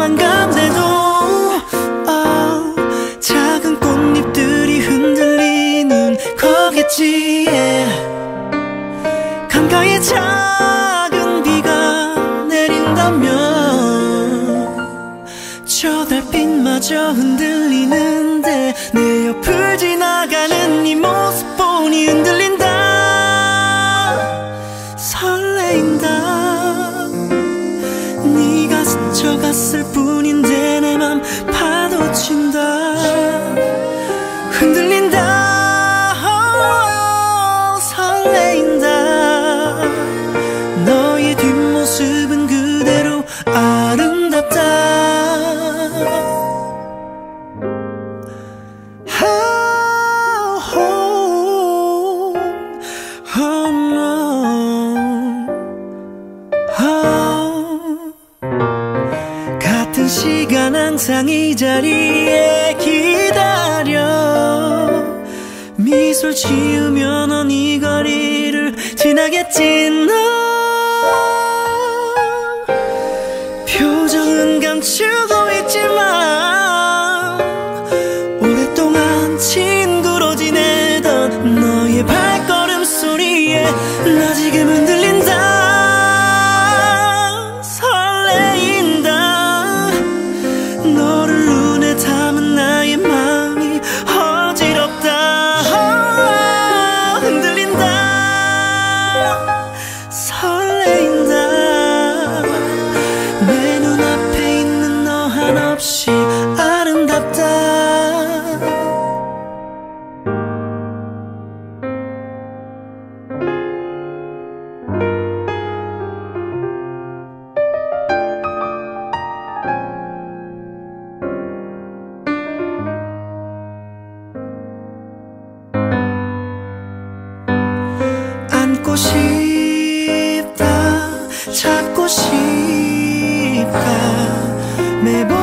험한 감대도 작은 꽃잎들이 흔들리는 거겠지. 강가에 작은 비가 내린다면 저 달빛마저 흔들리는데 내 옆을 지나가는 네 모습 보니 흔들린다. 설레인다. 네가 스쳐갔을 뿐인데 내 맘 파도친다. 흔들린다. 설레인다. 너의 뒷모습은 그대로 아름답다. 같은 시간 항상 이 자리에 기다려 미소를 지으며 넌 이 거리를 지나겠지. 너 표정은 감추고 있지만 오랫동안 친구로 지내던 너의 발걸음 소리에 나 지금 흔들린다. 설레인다. 너를 눈에 담은 나의 마음이 어지럽다. 흔들린다. 설레인다. 내 눈앞에 있는 너 한없이 아름답다. 안고 싶다. 찾고 싶다. 매번